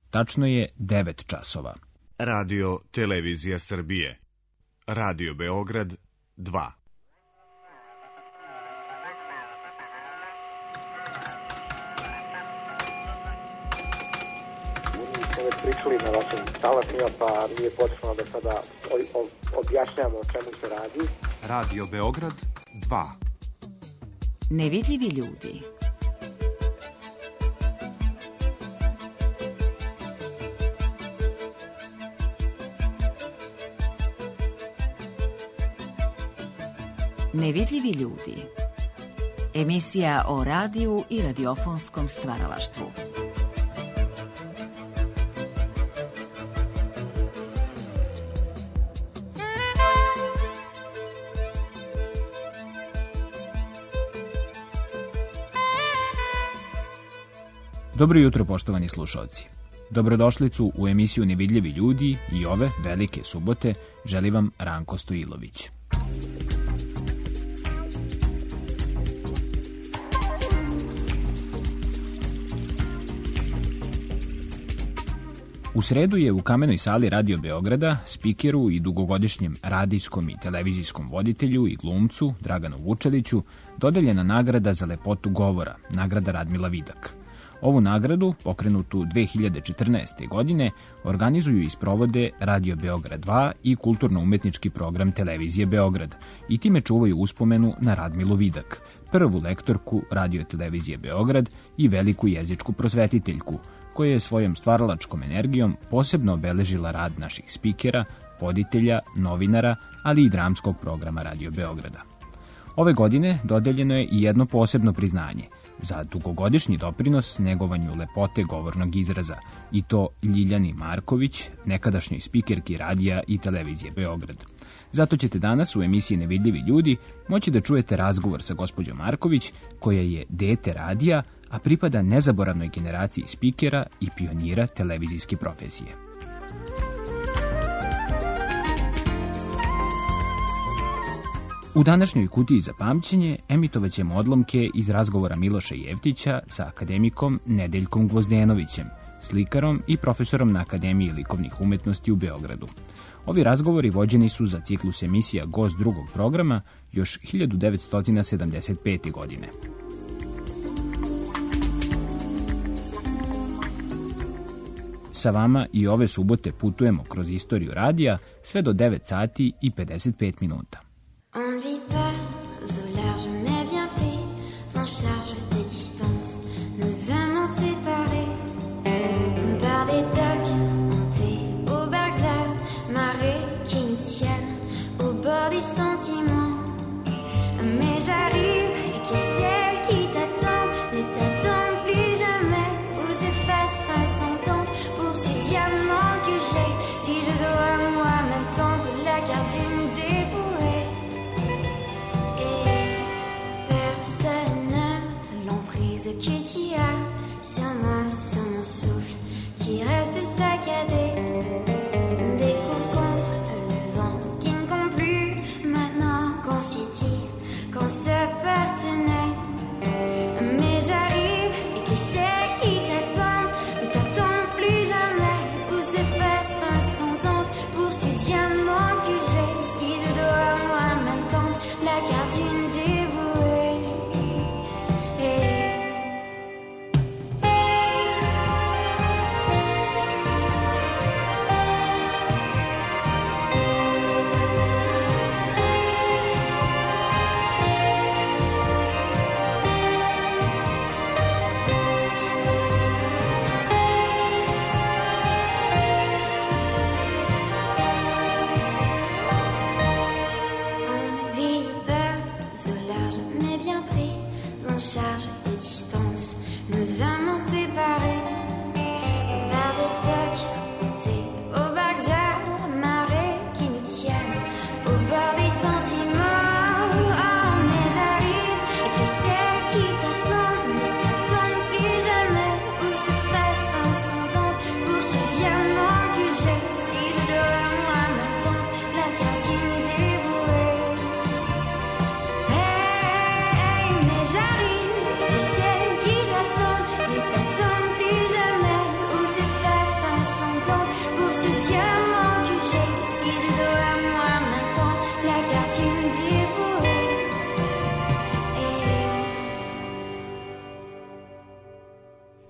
Tačno je 9 časova. Radio Televizija Srbije. Radio Beograd 2. Već pričali na vašim talasima, pa nije potrebno da sada objašnjamo o čemu se radi. Radio Beograd 2. Nevidljivi ljudi. Nevidljivi ljudi. Emisija o radiju i radiofonskom stvaralaštvu. Dobro jutro, poštovani slušalci. Dobrodošlicu u emisiju Nevidljivi ljudi i ove velike subote želi vam Ranko Stojilović. U sredu je u Kamenoj sali Radio Beograda spikeru i dugogodišnjem radijskom i televizijskom voditelju i glumcu Draganu Vučeliću dodeljena nagrada za lepotu govora, nagrada Radmila Vidak. Ovu nagradu, pokrenutu 2014. godine, organizuju i sprovode Radio Beograd 2 i kulturno-umetnički program Televizije Beograd i time čuvaju uspomenu na Radmilu Vidak, prvu lektorku Radio Televizije Beograd i veliku jezičku prosvetiteljku, koja je svojom stvaralačkom energijom posebno obeležila rad naših spikera, voditelja, novinara, ali i dramskog programa Radio Beograda. Ove godine dodeljeno je i jedno posebno priznanje za dugogodišnji doprinos negovanju lepote govornog izraza, i to Ljiljani Marković, nekadašnjoj spikerki radija i televizije Beograd. Zato ćete danas u emisiji Nevidljivi ljudi moći da čujete razgovor sa gospođom Marković, koja je dete radija, a pripada nezaboravnoj generaciji spikera i pionira televizijske profesije. U današnjoj kutiji za pamćenje emitovat ćemo odlomke iz razgovora Miloša Jevtića sa akademikom Nedeljkom Gvozdenovićem, slikarom i profesorom na Akademiji likovnih umetnosti u Beogradu. Ovi razgovori vođeni su za ciklus emisija Gost drugog programa još 1975. godine. Sa vama i ove subote putujemo kroz istoriju radija sve do 9 sati i 55 minuta. En vitesse au large mais bien pris, sans charge des distances, nous aimons séparés par des docks hantés, auberges à marées qui nous tiennent au bord du sentiment. Mais j'arrive et qui c'est qui t'attend, ne t'attend plus jamais, ou s'efface un sans-temps pour ce diamant que j'ai. Si je dois moi-même tendre la carte d'une dévouée. Que tu as sur moi, sur mon souffle qui reste saccadé, des courses contre le vent qui ne compte plus maintenant qu'on s'y dit, qu'on s'appartenait. Mais j'arrive et qui c'est qui t'attend, ne t'attend plus jamais, où s'efface un sans-temps pour ce diamant que j'ai. Si je dois moi-même tendre la carte d'une dévouée.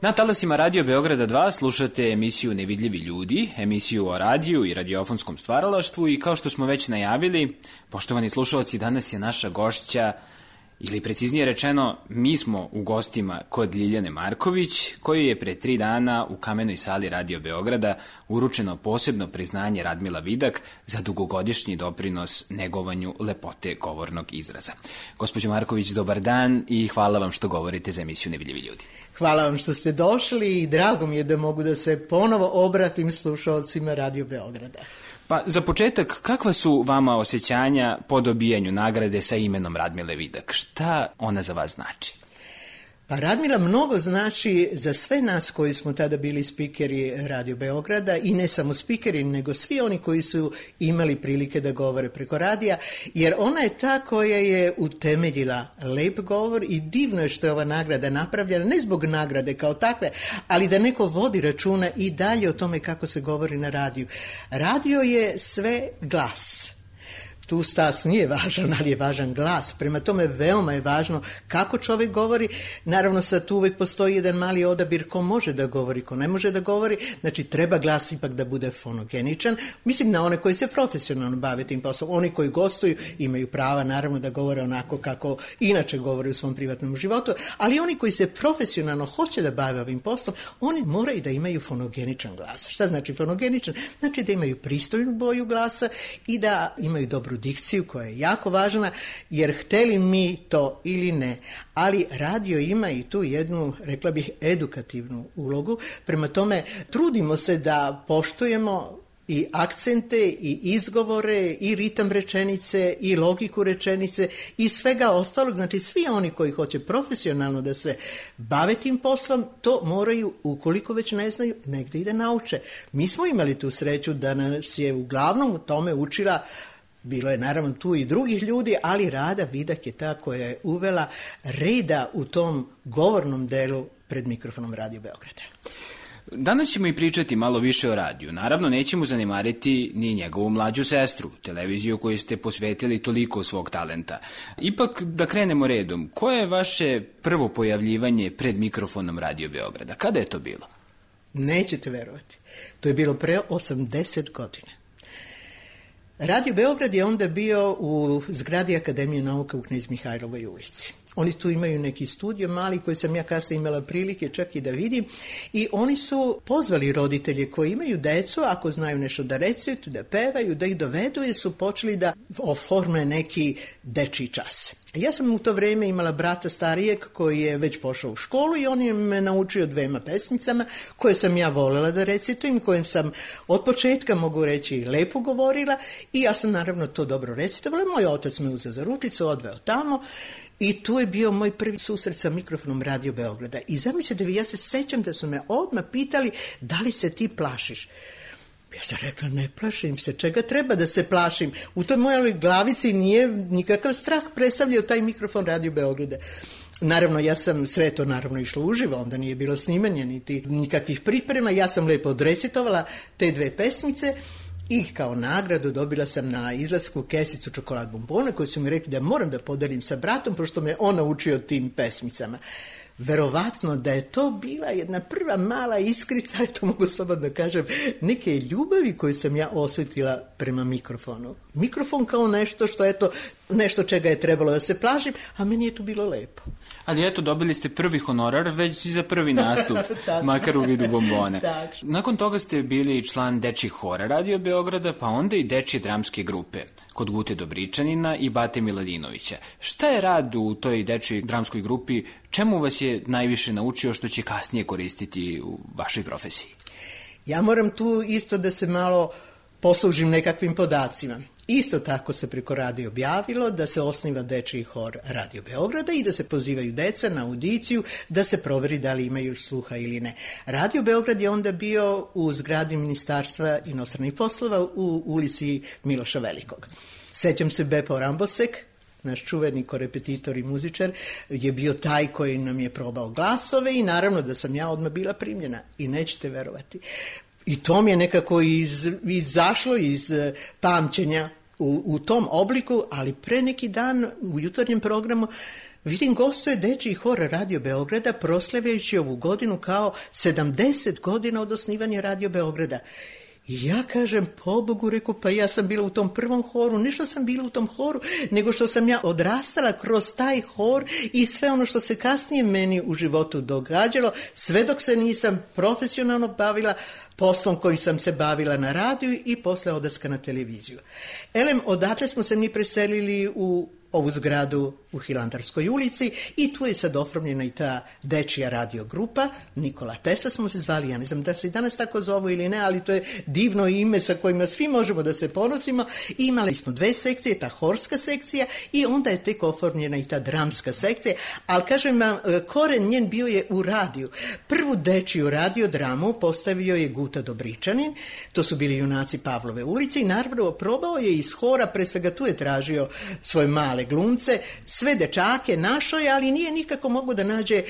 Na talasima Radio Beograda 2 slušate emisiju Nevidljivi ljudi, emisiju o radiju i radiofonskom stvaralaštvu i kao što smo već najavili, poštovani slušalci, danas je naša gošća, ili preciznije rečeno, mi smo u gostima kod Ljiljane Marković, koju je pre 3 dana u Kamenoj sali Radio Beograda uručeno posebno priznanje Radmila Vidak za dugogodišnji doprinos negovanju lepote govornog izraza. Gospođo Marković, dobar dan i hvala vam što govorite za emisiju Nevidljivi ljudi. Hvala vam što ste došli i drago mi je da mogu da se ponovo obratim slušalcima Radio Beograda. Pa za početak, kakva su vama osjećanja po dobijanju nagrade sa imenom Radmile Vidak? Šta ona za vas znači? Pa Radmila mnogo znači za sve nas koji smo tada bili spikeri Radio Beograda i ne samo spikeri, nego svi oni koji su imali prilike da govore preko radija, jer ona je ta koja je utemeljila lep govor i divno je što je ova nagrada napravljena, ne zbog nagrade kao takve, ali da neko vodi računa i dalje o tome kako se govori na radiju. Radio je sve glas. Tu stas nije važan, ali je važan glas. Prema tome veoma je važno kako čovjek govori. Naravno sad tu uvijek postoji jedan mali odabir ko može da govori, ko ne može da govori. Znači treba glas ipak da bude fonogeničan. Mislim na one koji se profesionalno bave tim poslom. Oni koji gostuju imaju prava naravno da govore onako kako inače govore u svom privatnom životu. Ali oni koji se profesionalno hoće da bave ovim poslom, oni moraju da imaju fonogeničan glas. Šta znači fonogeničan? Znači da imaju pristojnu boju glasa i da imaju dobru dikciju koja je jako važna, jer hteli mi to ili ne, ali radio ima i tu jednu, rekla bih, edukativnu ulogu. Prema tome trudimo se da poštujemo i akcente i izgovore i ritam rečenice i logiku rečenice i svega ostalog. Znači svi oni koji hoće profesionalno da se bave tim poslom, to moraju, ukoliko već ne znaju, negdje i da nauče. Mi smo imali tu sreću da nas je uglavnom u tome učila. Bilo je naravno tu i drugih ljudi, ali Rada Vidak je ta koja je uvela reda u tom govornom delu pred mikrofonom Radio Beograda. Danas ćemo i pričati malo više o radiju. Naravno, nećemo zanemariti ni njegovu mlađu sestru, televiziju koju ste posvetili toliko svog talenta. Ipak, da krenemo redom, koje je vaše prvo pojavljivanje pred mikrofonom Radio Beograda? Kada je to bilo? Nećete verovati. To je bilo pre 80 godina. Radio Beograd je onda bio u zgradi Akademije nauka u Knez Mihajlovoj ulici. Oni tu imaju neki studio mali koji sam ja kasnije imala prilike čak i da vidim i oni su pozvali roditelje koji imaju decu, ako znaju nešto da recituju, da pevaju, da ih dovedu i su počeli da oforme neki dečiji čas. Ja sam u to vrijeme imala brata starijeg koji je već pošao u školu i on je me naučio 2 pesmicama koje sam ja voljela da recitujem, kojim sam od početka, mogu reći, lepo govorila i ja sam naravno to dobro recitovala. Moj otac me uzeo za ručicu, odveo tamo. I tu je bio moj prvi susret sa mikrofonom Radio Beograda. I zamislite, ja se sećam da su me odmah pitali da li se ti plašiš. Ja sam rekla, ne plašim se, čega treba da se plašim? U toj mojoj glavici nije nikakav strah predstavljao taj mikrofon Radio Beograda. Naravno, ja sam sve to naravno išlo uživo, onda nije bilo snimanja niti nikakvih priprema. Ja sam lepo odrecitovala te 2 pesmice. I kao nagradu dobila sam na izlasku kesicu čokolad bombona koju su mi rekli da moram da podelim sa bratom pošto me on naučio tim pesmicama. Verovatno da je to bila jedna prva mala iskrica, to mogu slobodno kažem, neke ljubavi koju sam ja osjetila prema mikrofonu. Mikrofon kao nešto što je to, nešto čega je trebalo da se plašim, a meni je to bilo lepo. Ali eto, dobili ste prvi honorar već i za prvi nastup, makar u vidu bombone. Nakon toga ste bili član dečjih hora Radio Beograda, pa onda i dečje dramske grupe kod Gute Dobričanina i Bate Miladinovića. Šta je rad u toj dečjoj dramskoj grupi? Čemu vas je najviše naučio što će kasnije koristiti u vašoj profesiji? Ja moram tu isto da se malo poslužim nekakvim podacima. Isto tako se preko radija objavilo da se osniva dečiji hor Radio Beograda i da se pozivaju deca na audiciju da se proveri da li imaju sluha ili ne. Radio Beograd je onda bio u zgradi Ministarstva inostranih poslova u ulici Miloša Velikog. Sećam se Bepo Rambosek, naš čuveni korepetitor i muzičar, je bio taj koji nam je probao glasove i naravno da sam ja odmah bila primljena i nećete verovati. I to mi je nekako izašlo iz pamćenja u tom obliku, ali pre neki dan u jutarnjem programu vidim gostuje dečiji hor Radio Beograda proslavljajući ovu godinu kao 70 godina od osnivanja Radio Beograda. I ja kažem, pobogu, reku, pa ja sam bila u tom prvom horu, ne što sam bila u tom horu, nego što sam ja odrastala kroz taj hor i sve ono što se kasnije meni u životu događalo, sve dok se nisam profesionalno bavila poslom kojim sam se bavila na radiju i posle odlaska na televiziju. Elem, odatle smo se mi preselili u ovu zgradu u Hilandarskoj ulici i tu je sad oformljena i ta dečija radio grupa. Nikola Tesla smo se zvali, ja ne znam da se i danas tako zovu ili ne, ali to je divno ime sa kojima svi možemo da se ponosimo. I imali smo 2 sekcije, ta horska sekcija i onda je tek oformljena i ta dramska sekcija, ali kažem vam, koren njen bio je u radiju. Prvu dečiju radio dramu postavio je Guta Dobričanin, to su bili junaci Pavlove ulice i naravno probao je iz hora, pre svega tu je tražio svoje male glumce, sve dečake našao je, ali nije nikako mogu da nađe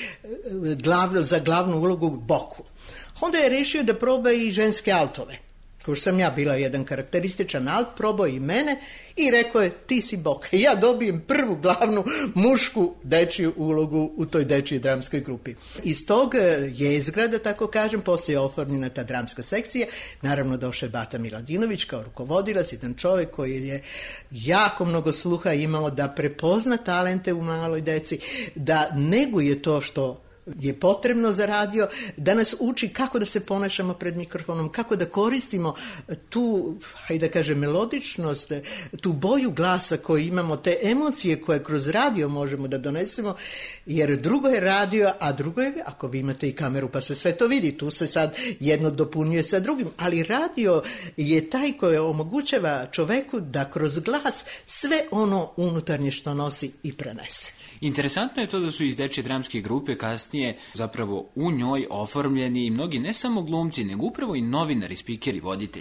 za glavnu ulogu Boku. Onda je rešio da proba i ženske altove. Ko sam ja bila jedan karakterističan alt, probao i mene i rekao je, ti si Boka. Ja dobijem prvu glavnu mušku dečiju ulogu u toj dečijoj dramskoj grupi. Iz tog jezgra, da tako kažem, poslije je oformljena ta dramska sekcija. Naravno došao je Bata Miladinović kao rukovodilac, jedan čovjek koji je jako mnogo sluha imao da prepozna talente u maloj deci, da neguje to što je potrebno za radio, da nas uči kako da se ponašamo pred mikrofonom, kako da koristimo tu, hajde da kažem, melodičnost, tu boju glasa koju imamo, te emocije koje kroz radio možemo da donesemo, jer drugo je radio, a drugo je, ako vi imate i kameru pa se sve to vidi, tu se sad jedno dopunjuje sa drugim, ali radio je taj koji omogućava čoveku da kroz glas sve ono unutarnje što nosi i prenese. Interesantno je to da su iz dečje dramske grupe kasnije zapravo u njoj oformljeni i mnogi ne samo glumci, nego upravo i novinari, spikeri, voditelji.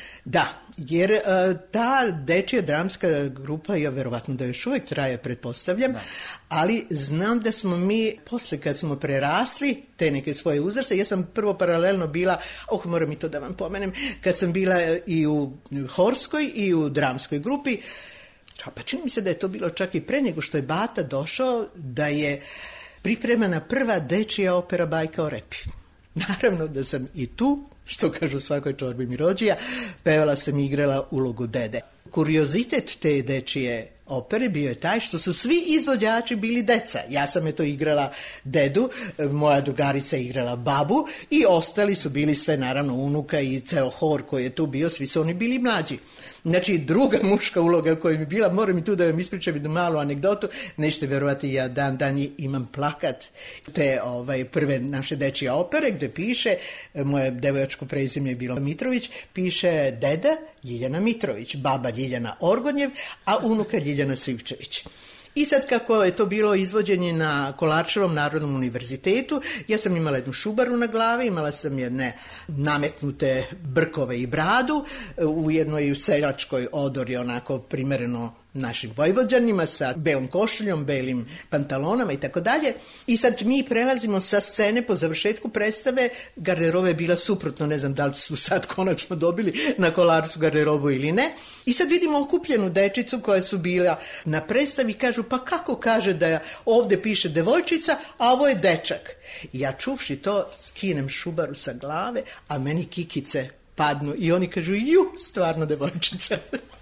Da, jer ta dečja dramska grupa, ja verovatno da još uvijek traje, pretpostavljam, ali znam da smo mi, posle kad smo prerasli te neke svoje uzraste, ja sam prvo paralelno bila, moram i to da vam pomenem, kad sam bila i u horskoj i u dramskoj grupi, pa čini mi se da je to bilo čak i pre nego što je Bata došao, da je pripremana prva dečija opera Bajka o repi. Naravno da sam i tu, što kažu svakoj čorbi mi rođija, pevala sam i igrala ulogu dede. Kuriozitet te dečije opere bio je taj što su svi izvođači bili deca. Ja sam igrala dedu, moja drugarica je igrala babu i ostali su bili sve naravno unuka i ceo hor koji je tu bio, svi su oni bili mlađi. Znači, druga muška uloga koja mi je bila, moram i tu da vam ispričam jednu malu anegdotu, nećete verovati, ja dan imam plakat te prve naše dečije opere gde piše, moje devojačko prezime je bilo Mitrović, piše deda Ljiljana Mitrović, baba Ljiljana Orgodnjev, a unuka Ljiljana Sivčević. I sad kako je to bilo izvođenje na Kolarčevom Narodnom univerzitetu, ja sam imala jednu šubaru na glavi, imala sam jedne nametnute brkove i bradu, u jednoj seljačkoj odori onako primereno našim Vojvođanima sa belom košuljom, belim pantalonama i tako dalje. I sad mi prelazimo sa scene po završetku predstave, garderoba je bila suprotno, ne znam da li su sad konačno dobili na Kolarcu garderobu ili ne. I sad vidimo okupljenu dečicu koja su bila na predstavi, kažu pa kako kaže da ovde piše devojčica, a ovo je dečak. I ja čuvši to skinem šubaru sa glave, a meni kikice padnu i oni kažu stvarno devojčica.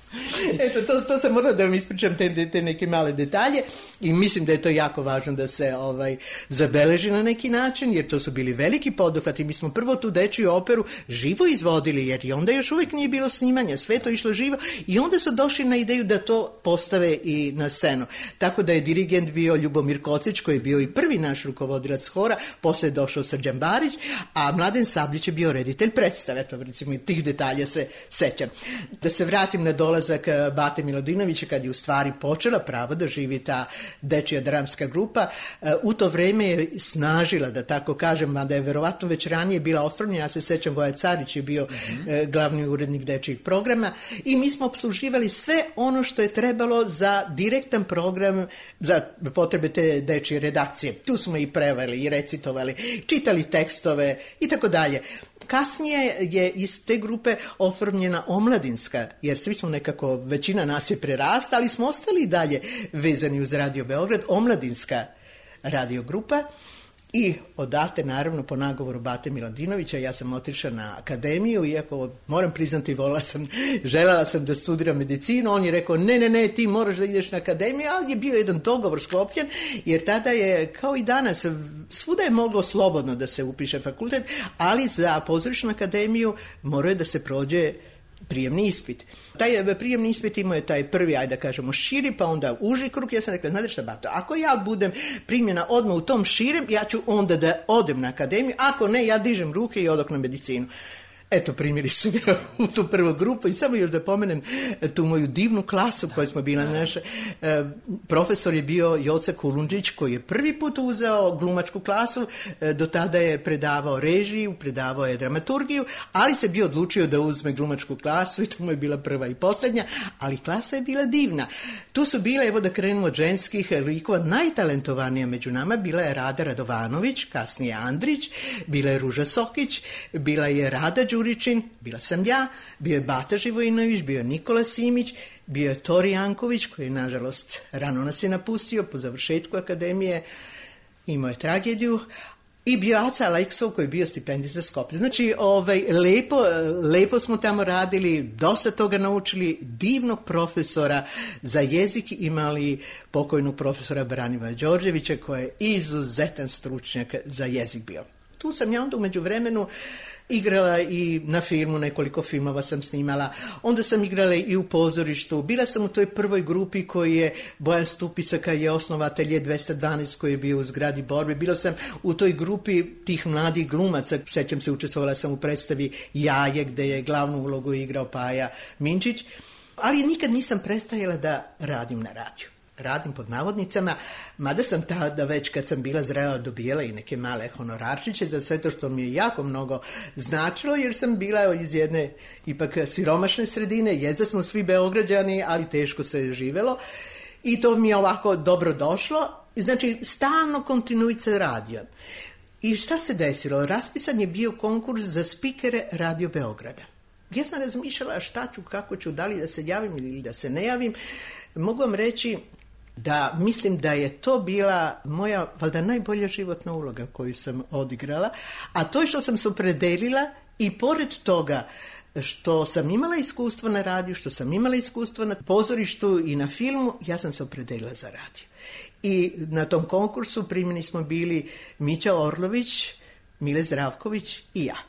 Eto, to sam morala da vam ispričam te neke male detalje i mislim da je to jako važno da se zabeleži na neki način, jer to su bili veliki poduhvati. Mi smo prvo tu dečiju operu živo izvodili, jer i onda još uvijek nije bilo snimanja, sve to išlo živo i onda su došli na ideju da to postave i na scenu. Tako da je dirigent bio Ljubomir Kocić, koji je bio i prvi naš rukovodilac hora, posle je došao Srđan Barić, a Mladen Sablić je bio reditelj predstave. Eto, recimo, i tih detalja se sećam. Da se vratim na dolazak Bate Miladinovića, kad je u stvari počela pravo da živi ta dečija dramska grupa. U to vreme je snažila, da tako kažem, mada je verovatno već ranije bila oformljena. Ja se sećam, Voja Carić je bio glavni urednik dečijeg programa i mi smo obsluživali sve ono što je trebalo za direktan program za potrebe te dečije redakcije. Tu smo i preveli i recitovali, čitali tekstove i tako dalje. Kasnije je iz te grupe oformljena omladinska, jer svi smo nekako, većina nas je prerasta, ali smo ostali i dalje vezani uz Radio Beograd, omladinska radiogrupa. I odatle, naravno, po nagovoru Bate Miladinovića, ja sam otišla na akademiju, iako moram priznati, željela sam da studiram medicinu, on je rekao, ne, ti moraš da ideš na akademiju, ali je bio jedan dogovor sklopljen, jer tada je, kao i danas, svuda je moglo slobodno da se upiše fakultet, ali za pozorišnu akademiju morao je da se prođe prijemni ispit. Taj prijemni ispit imao je taj prvi, ajde da kažemo, širi, pa onda uži krug. Ja sam rekla, znate šta, Bato, ako ja budem primljena odmah u tom širem, ja ću onda da odem na akademiju, ako ne, ja dižem ruke i odok na medicinu. Eto, primili su me u tu prvu grupu i samo još da pomenem tu moju divnu klasu koju smo bila naša. Profesor je bio Joca Kulundžić, koji je prvi put uzeo glumačku klasu, do tada je predavao režiju, predavao je dramaturgiju, ali se bio odlučio da uzme glumačku klasu i to mu je bila prva i posljednja, ali klasa je bila divna. Tu su bile, evo da krenemo od ženskih likova, najtalentovanija među nama bila je Rada Radovanović, kasnije Andrić, bila je Ruža Sokić, bila je Rada Đuričin, bila sam ja, bio je Bata Živojinović, bio je Nikola Simić, bio je Tori Janković, koji nažalost rano nas je napustio po završetku akademije, imao je tragediju, i bio Aca Aleksov, koji je bio stipendista Skoplje. Znači, lepo smo tamo radili, dosta toga naučili, divnog profesora za jezik imali, pokojnog profesora Branivoja Đorđevića, koji je izuzetan stručnjak za jezik bio. Tu sam ja onda u međuvremenu igrala i na filmu, nekoliko filmova sam snimala, onda sam igrala i u pozorištu, bila sam u toj prvoj grupi koji je Bojan Stupica, kad je osnovao Atelje 212 koji je bio u zgradi Borbe, bila sam u toj grupi tih mladih glumaca, sećam se, učestvovala sam u predstavi Jaje, gde je glavnu ulogu igrao Paja Minčić, ali nikad nisam prestajala da radim na radiju. Radim pod navodnicama, mada sam tada već kad sam bila zrela dobijela i neke male honorarčiće za sve to što mi je jako mnogo značilo, jer sam bila iz jedne ipak siromašne sredine, jezda smo svi Beograđani, ali teško se živelo i to mi je ovako dobro došlo, znači stalno kontinuitet sa radijom. I šta se desilo? Raspisan je bio konkurs za spikere Radio Beograda. Ja sam razmišljala šta ću, kako ću, da li da se javim ili da se ne javim. Mogu vam reći da mislim da je to bila moja, valjda, najbolja životna uloga koju sam odigrala, a to je što sam se opredelila i pored toga što sam imala iskustvo na radiju, što sam imala iskustvo na pozorištu i na filmu, ja sam se opredelila za radio. I na tom konkursu primljeni smo bili Mića Orlović, Mile Zdravković i ja.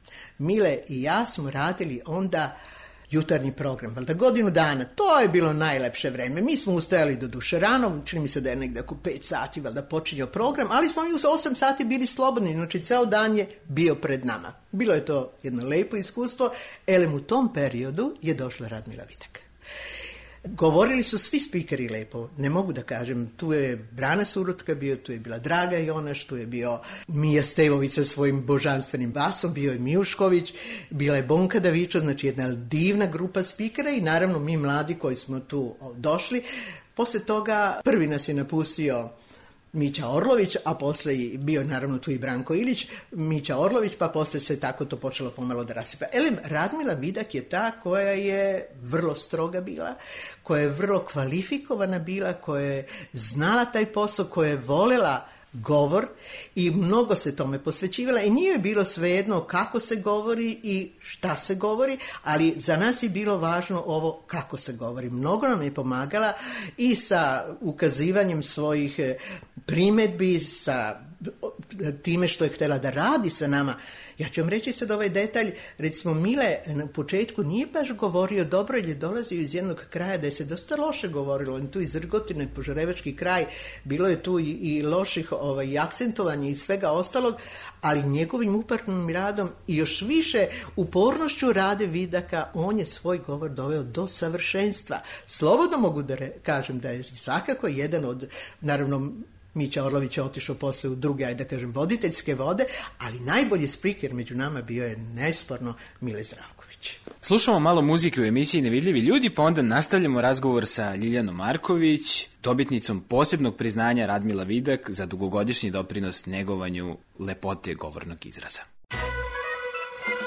Mile i ja smo radili onda jutarnji program, valjda godinu dana, to je bilo najlepše vreme. Mi smo ustajali do duše rano, čini mi se da je negdje oko 5 sati, valjda počinjao program, ali smo mi u 8 sati bili slobodni, znači ceo dan je bio pred nama. Bilo je to jedno lepo iskustvo, elem u tom periodu je došla Radmila Vidak. Govorili su svi spikeri lepo, ne mogu da kažem, tu je Brana Surotka bio, tu je bila Draga Jonaš, tu je bio Mija Stevović sa svojim božanstvenim basom, bio je Mijušković, bila je Bonka Davičo, znači jedna divna grupa spikera i naravno mi mladi koji smo tu došli. Posle toga prvi nas je napustio Mića Orlović, a posle je bio naravno tu i Branko Ilić, Mića Orlović, pa posle se tako to počelo pomalo da rasipa. Elem, Radmila Vidak je ta koja je vrlo stroga bila, koja je vrlo kvalifikovana bila, koja je znala taj posao, koja je volela govor i mnogo se tome posvećivala i nije bilo svejedno kako se govori i šta se govori, ali za nas je bilo važno ovo kako se govori. Mnogo nam je pomagala i sa ukazivanjem svojih primedbi, sa time što je htjela da radi sa nama. Ja ću vam reći sad ovaj detalj, recimo Mile na početku nije baš govorio dobro jer je dolazio iz jednog kraja da je se dosta loše govorilo, on tu iz Rgotine, Požarevački kraj, bilo je tu i loših akcentovanja i svega ostalog, ali njegovim upornim radom i još više upornošću Rade Vidaka, on je svoj govor doveo do savršenstva. Slobodno mogu da kažem da je svakako jedan od, naravno, Mića Orlović je otišao posle u druge, ajde da kažem, voditeljske vode, ali najbolji spiker među nama bio je nesporno Mile Zdravković. Slušamo malo muzike u emisiji Nevidljivi ljudi, pa onda nastavljamo razgovor sa Ljiljanom Marković, dobitnicom posebnog priznanja Radmila Vidak za dugogodišnji doprinos negovanju lepote govornog izraza.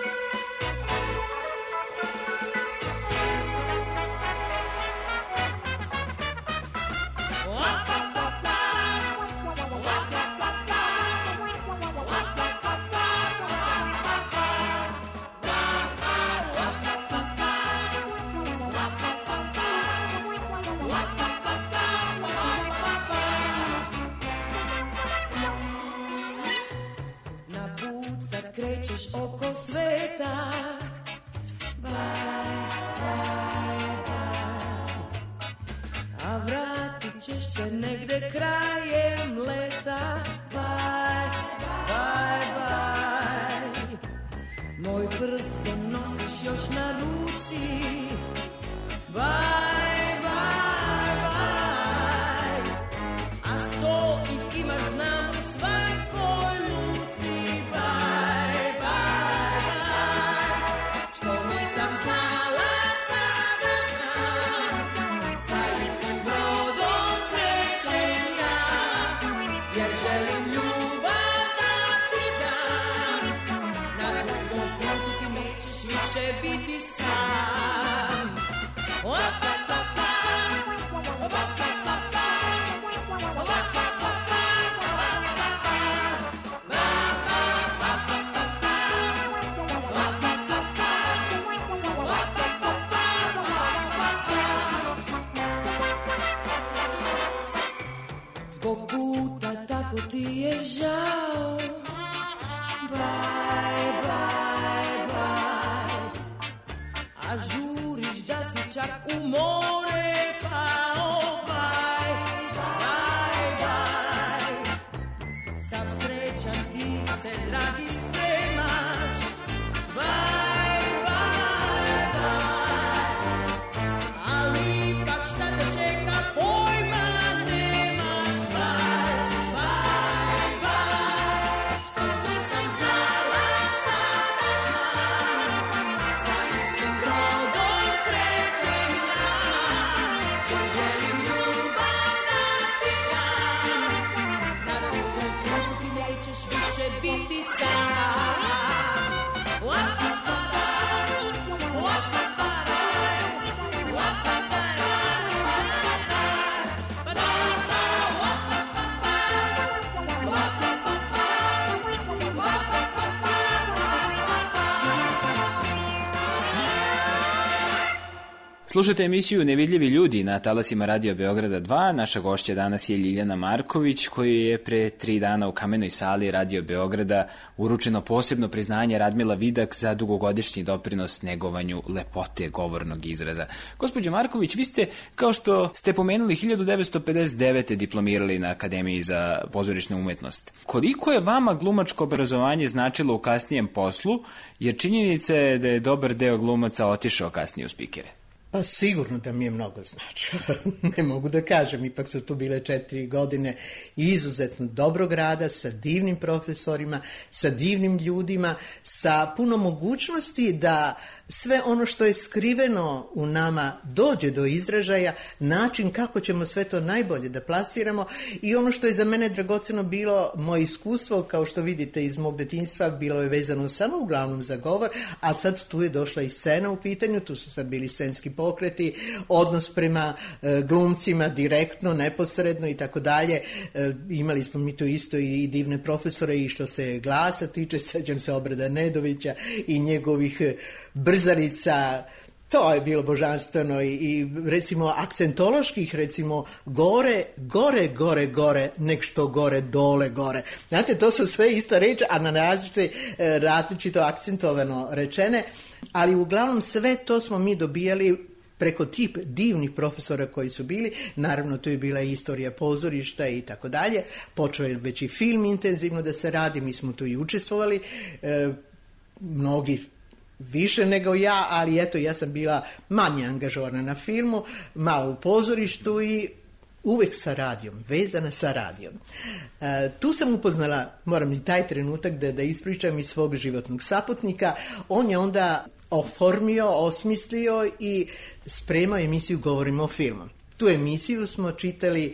ćeš oko sveta. Bye, bye, bye. A vratit ćeš se negde krajem leta. Bye, bye, bye. Moj prsten nosiš još na ruci. Bye, bye, bye. A 100 ih imaš, znam, u svakoj luci. Bye, bye, bye. Što nisam znala, sada znam. Sa istim brodom krećem ja, jer želim ljubav da ti dam. Na dugom putu ti nećeš više biti sam. Zbog puta tako ti je žao. Bye, bye, bye. A žuriš da si čak u more pao. Bye, bye, bye. Sav srećan ti se, dragi, spremaš. Bye, bye, bye. Ali ipak šta te čeka, pojma nemaš. Bye, bye, bye. Što nisam znala, sada znam. Sa istim brodom krećem ja, jer želim ljubav da ti dam. Na dugom putu ti nećeš više biti sam. Slušajte emisiju Nevidljivi ljudi na talasima Radio Beograda 2. Naša gošća danas je Ljiljana Marković, koji je pre 3 dana u Kamenoj sali Radio Beograda uručeno posebno priznanje Radmila Vidak za dugogodišnji doprinos negovanju lepote govornog izraza. Gospođo Marković, vi ste, kao što ste pomenuli, 1959. diplomirali na Akademiji za pozorišnu umetnost. Koliko je vama glumačko obrazovanje značilo u kasnijem poslu, jer činjenica je da je dobar deo glumaca otišao kasnije u spikere? Pa sigurno da mi je mnogo značilo, ne mogu da kažem, ipak su to bile 4 godine izuzetno dobrog rada, sa divnim profesorima, sa divnim ljudima, sa puno mogućnosti da sve ono što je skriveno u nama dođe do izražaja, način kako ćemo sve to najbolje da plasiramo. I ono što je za mene dragoceno bilo, moje iskustvo, kao što vidite iz mog detinjstva, bilo je vezano samo uglavnom za govor, a sad tu je došla i scena u pitanju, tu su sad bili scenski pokreti, odnos prema glumcima direktno, neposredno i tako dalje. Imali smo mi tu isto i divne profesore, i što se glasa tiče, sećam se Obrada Nedovića i njegovih brzarica. To je bilo božanstveno. I recimo akcentoloških, recimo gore, nek što gore, dole, gore. Znate, to su sve ista reč, a na različito akcentovano rečene, ali uglavnom sve to smo mi dobijali preko tip divnih profesora koji su bili. Naravno, tu je bila i istorija pozorišta i tako dalje. Počeo je već i film intenzivno da se radi, mi smo tu i učestvovali, mnogi više nego ja, ali eto, ja sam bila manje angažovana na filmu, malo u pozorištu i uvek sa radijom, vezana sa radijom. Tu sam upoznala, moram i taj trenutak da ispričam, iz svog životnog saputnika. On je onda oformio, osmislio i spremao emisiju Govorimo o filmu. Tu emisiju smo čitali,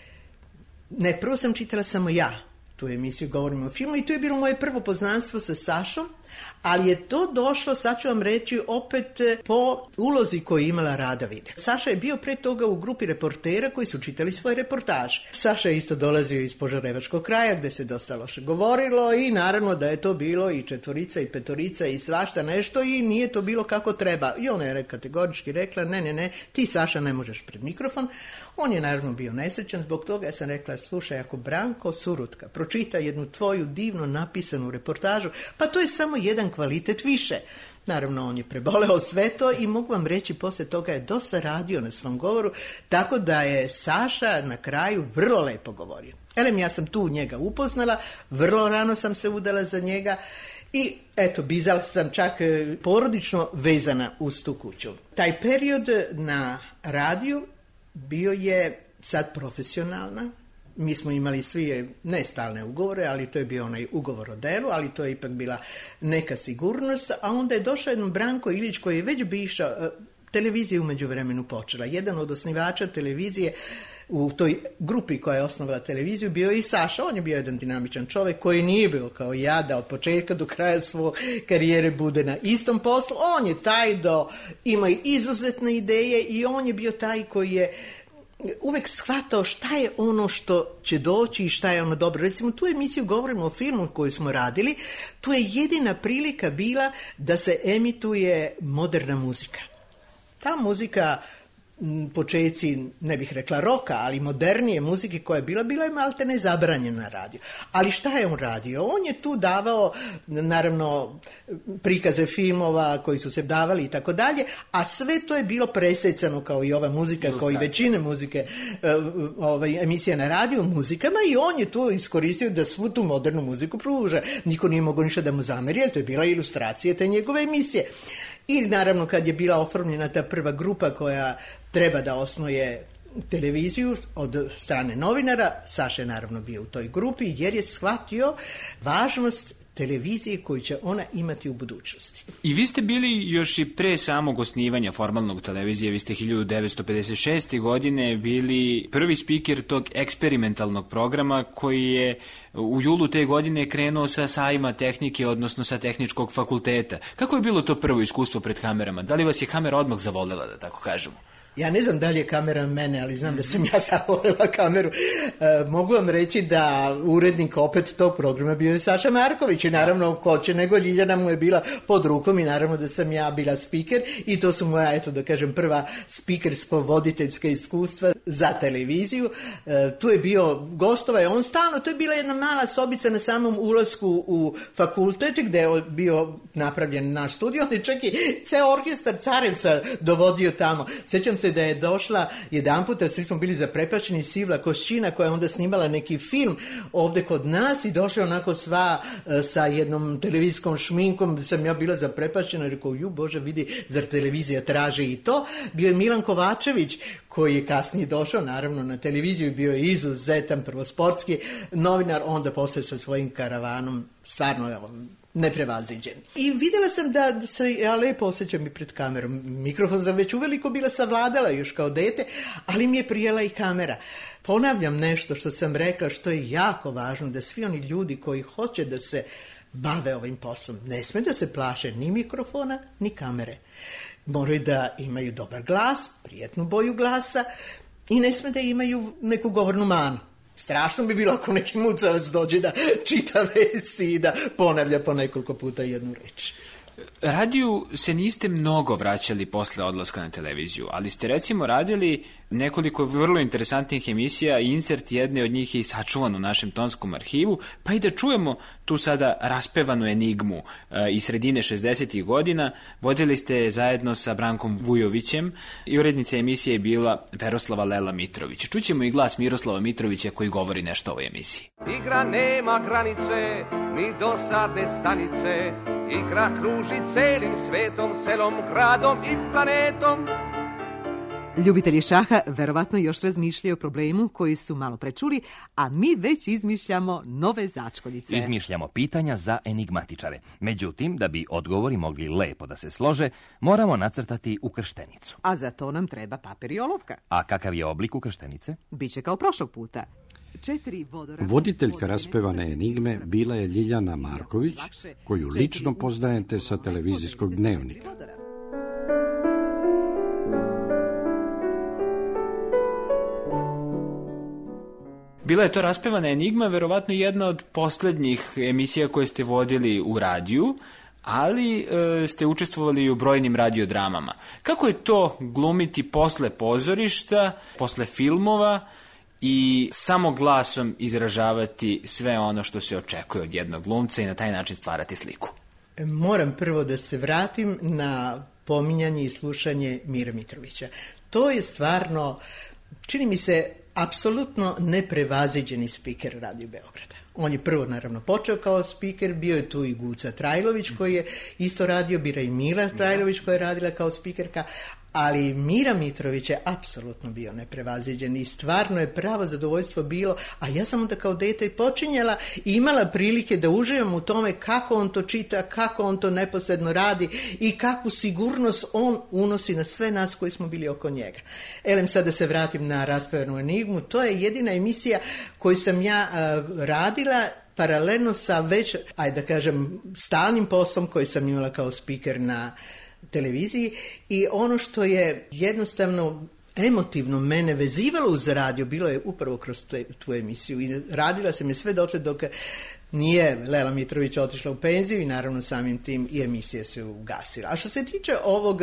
ne, prvo sam čitala samo ja tu emisiju Govorimo o filmu, i to je bilo moje prvo poznanstvo sa Sašom, ali je to došlo, sad ću vam reći, opet po ulozi koju je imala Rada Vidak. Saša je bio pre toga u grupi reportera koji su čitali svoje reportaže. Saša je isto dolazio iz Požarevačkog kraja gde se dosta loše govorilo, i naravno da je to bilo i 4 i 5 i svašta nešto, i nije to bilo kako treba. I ona je kategorički rekla, ne, ti, Saša, ne možeš pred mikrofon. On je naravno bio nesrećan zbog toga. Ja sam rekla, slušaj, ako Branko Surutka pročita jednu tvoju divno napisanu reportažu, pa to je samo samo jedan kvalitet više. Naravno, on je preboleo sve to i mogu vam reći, poslije toga je dosta radio na svom govoru, tako da je Saša na kraju vrlo lepo govorio. Elem, ja sam tu njega upoznala, vrlo rano sam se udala za njega i eto, bizala sam čak porodično vezana uz tu kuću. Taj period na radiju bio je sad profesionalna. Mi smo imali svi ne stalne ugovore, ali to je bio onaj ugovor o delu, ali to je ipak bila neka sigurnost, a onda je došao jedan Branko Ilić koji je već biša, televizija u međuvremenu počela. Jedan od osnivača televizije u toj grupi koja je osnovala televiziju bio i Saša. On je bio jedan dinamičan čovjek koji nije bio kao ja da od početka do kraja svoje karijere bude na istom poslu. On je taj ima izuzetne ideje i on je bio taj koji je uvek shvatao šta je ono što će doći i šta je ono dobro. Recimo, tu emisiju govorimo o filmu koju smo radili, tu je jedina prilika bila da se emituje moderna muzika. Ta muzika, počeci, ne bih rekla roka, ali modernije muzike koja je bila je malte ne zabranjena na radiju. Ali šta je on radio? On je tu davao, naravno, prikaze filmova koji su se davali i tako dalje, a sve to je bilo presecano kao i ova muzika, kao i većine muzike, emisija na radiju muzikama, i on je tu iskoristio da svu tu modernu muziku pruža. Niko nije mogao ništa da mu zameri, jer to je bila ilustracija te njegove emisije. I naravno kad je bila oformljena ta prva grupa koja treba da osnuje televiziju od strane novinara, Saša je naravno bio u toj grupi jer je shvatio važnost televizije koju će ona imati u budućnosti. I vi ste bili još i pre samog osnivanja formalnog televizije, vi ste 1956. godine bili prvi spiker tog eksperimentalnog programa koji je u julu te godine krenuo sa sajma tehnike, odnosno sa tehničkog fakulteta. Kako je bilo to prvo iskustvo pred kamerama? Da li vas je kamera odmah zavolela, da tako kažemo? Ja ne znam da li je kamera mene, ali znam da sam ja zavolela kameru. Mogu vam reći da urednik opet tog programa bio je Saša Marković i naravno ko će nego Ljiljana mu je bila pod rukom i naravno da sam ja bila spiker i to su moja, eto da kažem, prva spikersko-voditeljska iskustva za televiziju. Tu je bio gostova je on stalno, to je bila jedna mala sobica na samom ulasku u fakultet gde je bio napravljen naš studio, on je čak i ceo orkestar Carevca dovodio tamo. Sećam se da je došla jedan puta, svi smo bili zaprepašćeni, Sivla Košćina koja je onda snimala neki film ovde kod nas i došla onako sva sa jednom televizijskom šminkom, sam ja bila zaprepašćena i rekao, ju Bože vidi, zar televizija traži i to. Bio je Milan Kovačević koji je kasnije došao naravno na televiziju i bio je izuzetan prvo sportski novinar, onda posle sa svojim karavanom stvarno neprevaziđen. I vidjela sam da se ja lepo osjećam i pred kamerom. Mikrofon sam već uveliko bila savladala još kao dete, ali mi je prijela i kamera. Ponavljam nešto što sam rekla, što je jako važno, da svi oni ljudi koji hoće da se bave ovim poslom, ne sme da se plaše ni mikrofona, ni kamere. Moraju da imaju dobar glas, prijatnu boju glasa i ne sme da imaju neku govornu manu. Strašno bi bilo ako neki mucavac dođe da čita vesti i da ponavlja po nekoliko puta jednu reč. Radiju se niste mnogo vraćali posle odlaska na televiziju, ali ste recimo radili nekoliko vrlo interesantnih emisija i insert jedne od njih je i sačuvan u našem tonskom arhivu, pa i da čujemo tu sada raspevanu enigmu iz sredine 60. godina. Vodili ste zajedno sa Brankom Vujovićem i urednica emisije je bila Veroslava Lela Mitrović. Čućemo i glas Miroslava Mitrovića koji govori nešto o ovoj emisiji. Igra nema granice, ni dosadne stanice, igra kruži celim svetom, selom, gradom i planetom. Ljubitelji šaha verovatno još razmišljaju o problemu koji su malo prečuli, a mi već izmišljamo nove začkoljice. Izmišljamo pitanja za enigmatičare. Međutim, da bi odgovori mogli lepo da se slože, moramo nacrtati ukrštenicu. A za to nam treba papir i olovka. A kakav je oblik ukrštenice? Biće kao prošlog puta. Voditeljka raspevane enigme bila je Ljiljana Marković, koju lično poznajete sa televizijskog dnevnika. Bila je to raspevana enigma, verovatno jedna od poslednjih emisija koje ste vodili u radiju, ali ste učestvovali i u brojnim radiodramama. Kako je to glumiti posle pozorišta, posle filmova i samo glasom izražavati sve ono što se očekuje od jednog glumca i na taj način stvarati sliku? Moram prvo da se vratim na pominjanje i slušanje Mira Mitrovića. To je stvarno, čini mi se, apsolutno neprevaziđeni spiker Radio Beograda. On je prvo naravno počeo kao spiker, bio je tu i Guca Trajlović koji je isto radio, bila i Mila Trajlović koja je radila kao spikerka, ali Mira Mitrović je apsolutno bio neprevaziđen i stvarno je pravo zadovoljstvo bilo, a ja sam onda kao dete i počinjala i imala prilike da uživam u tome kako on to čita, kako on to neposredno radi i kakvu sigurnost on unosi na sve nas koji smo bili oko njega. Elem, sad da se vratim na Raspevanu enigmu, to je jedina emisija koju sam ja radila paralelno sa već, ajde da kažem, stalnim poslom koji sam imala kao spiker na televiziji i ono što je jednostavno emotivno mene vezivalo uz radio bilo je upravo kroz tu emisiju i radila sam je sve dotle dok nije Lela Mitrović otišla u penziju i naravno samim tim i emisija se ugasila. A što se tiče ovog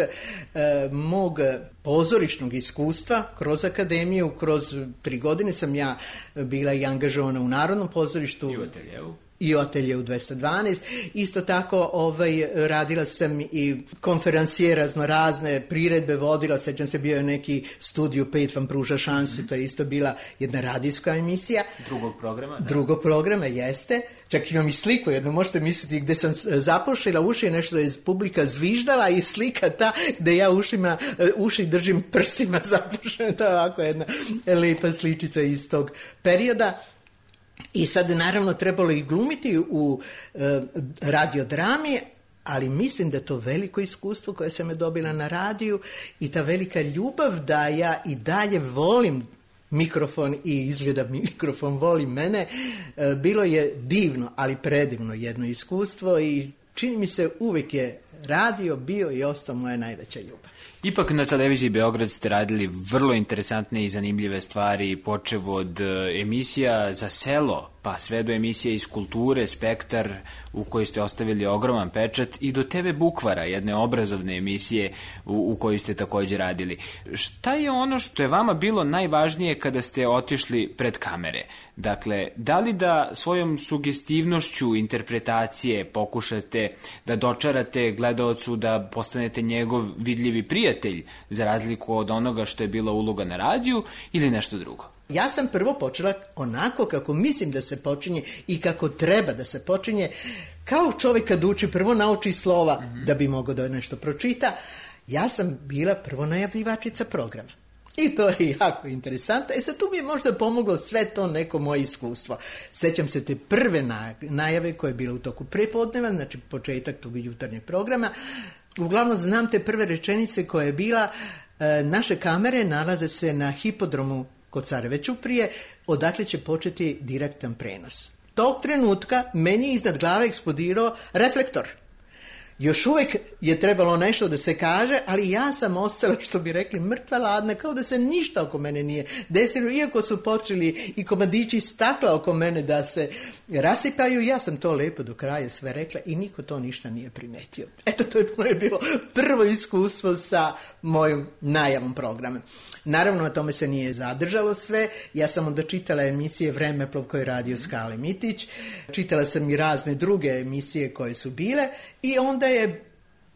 mog pozorišnog iskustva kroz akademiju, kroz 3 godine sam ja bila i angažovana u Narodnom pozorištu i u ateljevu 212. Isto tako radila sam i konferencije raznorazne, priredbe vodila, sećam se bio je neki Studio 5 vam pruža šansu, to je isto bila jedna radijska emisija. Drugog programa, jeste. Čak imam i sliku jednu, možete misliti gdje sam zapošila uši, nešto da je publika zviždala i slika ta gdje ja uši držim prstima zapošljena, to je ovako jedna lijepa sličica iz tog perioda. I sad naravno trebalo ih glumiti u radiodrami, ali mislim da to veliko iskustvo koje sam je dobila na radiju i ta velika ljubav da ja i dalje volim mikrofon i izgleda mikrofon voli mene, bilo je divno, ali predivno jedno iskustvo i čini mi se uvijek je radio bio i ostao moja najveća ljubav. Ipak na televiziji Beograd ste radili vrlo interesantne i zanimljive stvari, počev od emisija za selo, pa sve do emisije iz kulture, Spektar, u kojoj ste ostavili ogroman pečat, i do TV Bukvara, jedne obrazovne emisije u kojoj ste također radili. Šta je ono što je vama bilo najvažnije kada ste otišli pred kamere? Dakle, da li da svojom sugestivnošću interpretacije pokušate da dočarate gledaocu da postanete njegov vidljivi prijatelj, za razliku od onoga što je bila uloga na radiju, ili nešto drugo? Ja sam prvo počela onako kako mislim da se počinje i kako treba da se počinje. Kao čovjek kad uči, prvo nauči slova da bi mogao da nešto pročita. Ja sam bila prvo najavljivačica programa. I to je jako interesantno. Sad tu mi je možda pomoglo sve to neko moje iskustvo. Sećam se te prve najave koje je bila u toku prepodneva, znači početak tog jutarnjeg programa. Uglavnom znam te prve rečenice koje je bila naše kamere nalaze se na hipodromu kod Careve Ćuprije, odakle će početi direktan prenos. Tog trenutka meni iznad glave eksplodirao reflektor. Još uvijek je trebalo nešto da se kaže, ali ja sam ostala, što bi rekli, mrtva ladna, kao da se ništa oko mene nije desilo, iako su počeli i komadići stakla oko mene da se rasipaju, ja sam to lepo do kraja sve rekla i niko to ništa nije primetio. Eto, to je moje bilo prvo iskustvo sa mojom najavom programa. Naravno, na tome se nije zadržalo sve. Ja sam onda čitala emisije Vremeplov koje je radio Skale Mitić, čitala sam i razne druge emisije koje su bile i onda je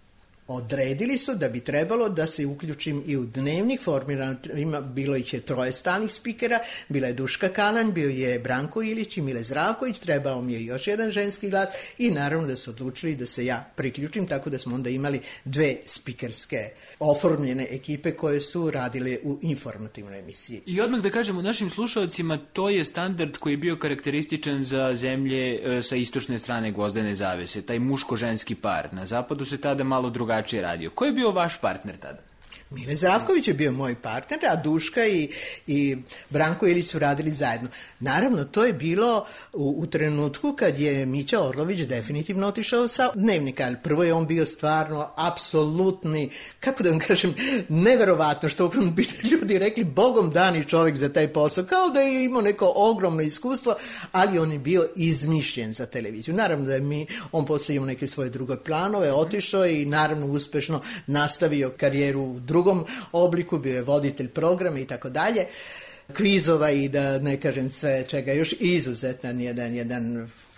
odredili su da bi trebalo da se uključim i u dnevnik bilo ih je 3 stalnih spikera, bila je Duška Kalanj, bio je Branko Ilić i Mile Zdravković, trebalo mi je još jedan ženski glas i naravno da su odlučili da se ja priključim, tako da smo onda imali 2 spikerske oformljene ekipe koje su radile u informativnoj emisiji. I odmah da kažemo našim slušalcima, to je standard koji je bio karakterističan za zemlje sa istočne strane gvozdene zavese, taj muško-ženski par. Na zapadu se tada malo drugačije radio. Ko je bio vaš partner tada? Mile Zdravković je bio moj partner, a Duška i Branko Ilić su radili zajedno. Naravno, to je bilo u trenutku kad je Mića Orlović definitivno otišao sa Dnevnika, ali prvo je on bio stvarno apsolutni, kako da vam kažem, neverovatno, što bi ljudi rekli, bogom dani čovjek za taj posao, kao da je imao neko ogromno iskustvo, ali on je bio izmišljen za televiziju. Naravno da je on poslije imao neke svoje druge planove, otišao i naravno uspešno nastavio karijeru u drugom obliku, bio je voditelj programa i tako dalje, kvizova i da ne kažem sve čega još, izuzetan jedan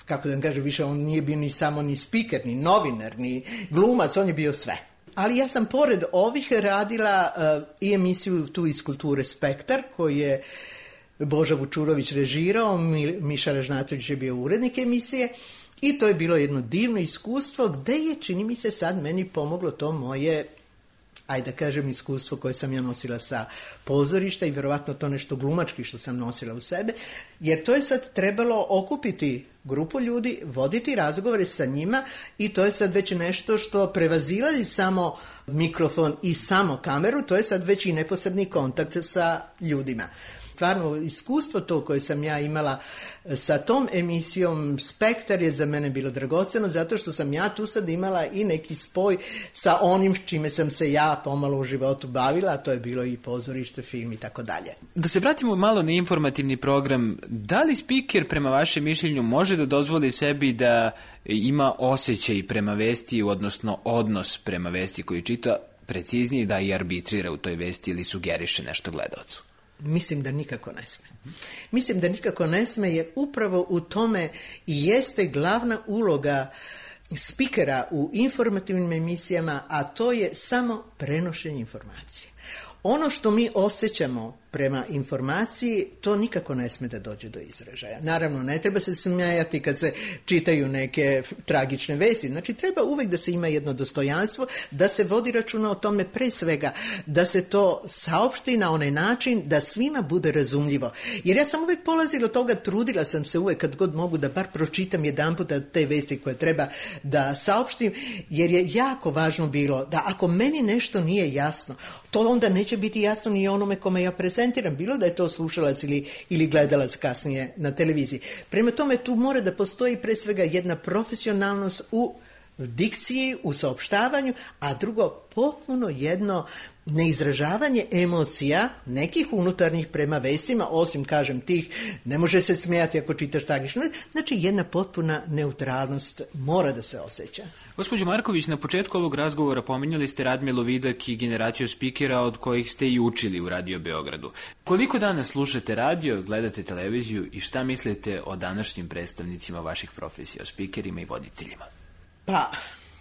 kako da vam kažem, više on nije bio ni samo ni spiker, ni novinar, ni glumac, on je bio sve. Ali ja sam pored ovih radila i emisiju tu iz Kulture Spektar, koju je Boža Vučurović režirao, Miša Ražnatović je bio urednik emisije i to je bilo jedno divno iskustvo gde je, čini mi se, sad meni pomoglo to moje, ajde da kažem, iskustvo koje sam ja nosila sa pozorišta i vjerovatno to nešto glumački što sam nosila u sebe, jer to je sad trebalo okupiti grupu ljudi, voditi razgovore sa njima i to je sad već nešto što prevazilazi samo mikrofon i samo kameru, to je sad već i neposredni kontakt sa ljudima. Stvarno, iskustvo to koje sam ja imala sa tom emisijom Spektar je za mene bilo dragoceno, zato što sam ja tu sad imala i neki spoj sa onim čime sam se ja pomalo u životu bavila, a to je bilo i pozorište, film i tako dalje. Da se vratimo malo na informativni program, da li spiker prema vašem mišljenju može da dozvoli sebi da ima osjećaj prema vesti, odnosno odnos prema vesti koji čita, preciznije da i arbitrira u toj vesti ili sugeriše nešto gledaocu? Mislim da nikako ne sme. Mislim da nikako ne sme, jer upravo u tome i jeste glavna uloga spikera u informativnim emisijama, a to je samo prenošenje informacije. Ono što mi osjećamo prema informaciji, to nikako ne sme da dođe do izražaja. Naravno, ne treba se smijati kad se čitaju neke tragične vesti. Znači, treba uvek da se ima jedno dostojanstvo, da se vodi računa o tome, pre svega, da se to saopšti na onaj način da svima bude razumljivo. Jer ja sam uvek polazila od toga, trudila sam se uvek kad god mogu da bar pročitam jedanput te vesti koje treba da saopštim, jer je jako važno bilo da ako meni nešto nije jasno, to onda neće biti jasno ni onome kome ja prezentiram, bilo da je to slušalac ili gledalac kasnije na televiziji. Prema tome, tu mora da postoji pre svega jedna profesionalnost u dikciji, u saopštavanju, a drugo, potpuno jedno neizražavanje emocija nekih unutarnjih prema vestima, osim, kažem, tih, ne može se smijati ako čitaš tragično, znači jedna potpuna neutralnost mora da se osjeća. Gospođo Marković, na početku ovog razgovora pominjali ste Radmilu Vidak i generaciju spikera od kojih ste i učili u Radio Beogradu. Koliko danas slušate radio, gledate televiziju i šta mislite o današnjim predstavnicima vaših profesija, o spikerima i voditeljima? Pa,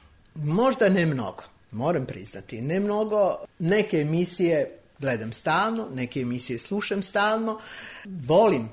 možda ne mnogo. Moram priznati, ne mnogo. Neke emisije gledam stalno, neke emisije slušam stalno. Volim